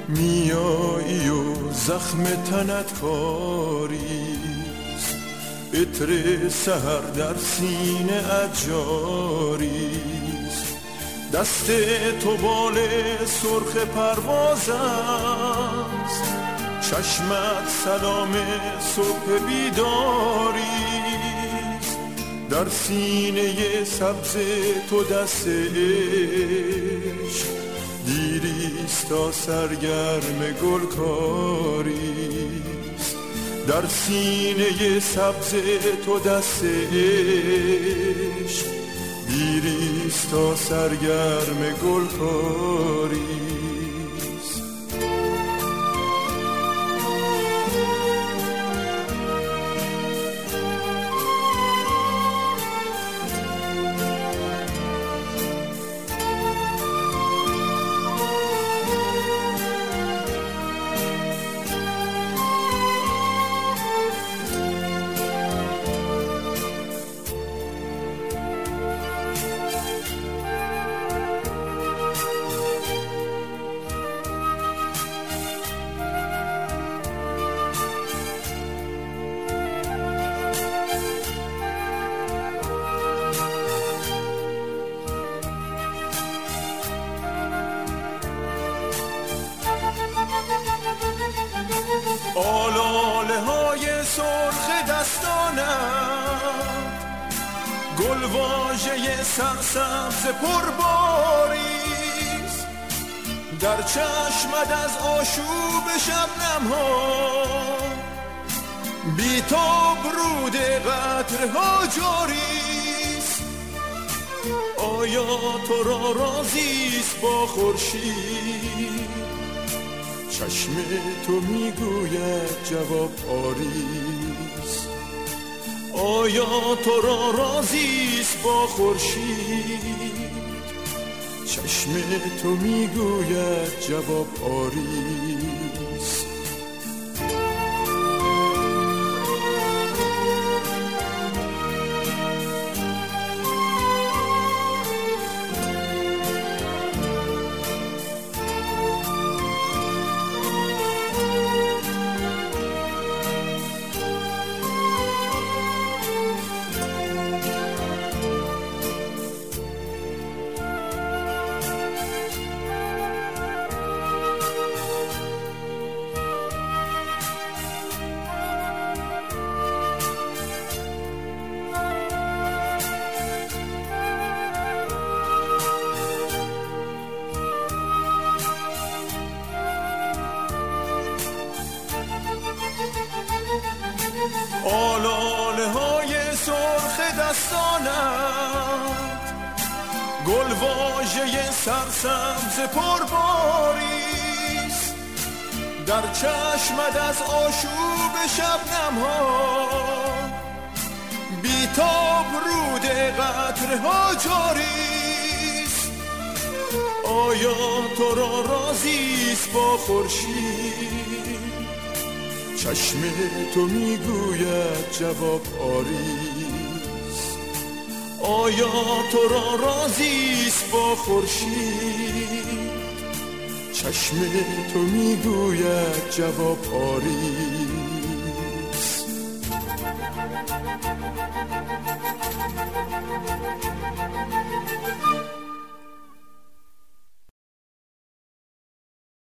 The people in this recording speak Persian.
میایی و زخم تنت کاریست، عطر سحر در سینه عجاریست، دست تو بال سرخ پرواز است، چشمت سلام صبح بیداریست، در سینه سبز تو دست عشق دیریست تا سرگرم گلکاریست، در سینه سبز تو دست عشق دیریست تا سرگرم گلکاریست. آلاله های سرخ دستانم، گل واژه سرسبز پرباریست، در چشمت از آشوب شبنم ها بی تاب رود قطرها جاریست، آیا تو را راضیست با خورشید؟ چشم تو میگوید جواب آریست، آیا تو را راضیست با خورشید؟ چشم تو میگوید جواب آریست. آلاله های سرخ دستانت، گل واژه سرسبز پرباریست، در چشمت از آشوب شبنم ها بی تاب رود قطرها جاریست، آیا تو را راضیست با خورشید؟ چشم تو میگوید جواب آریست، آیا تو را راضیست با خورشید؟ چشم تو میگوید جواب آریست.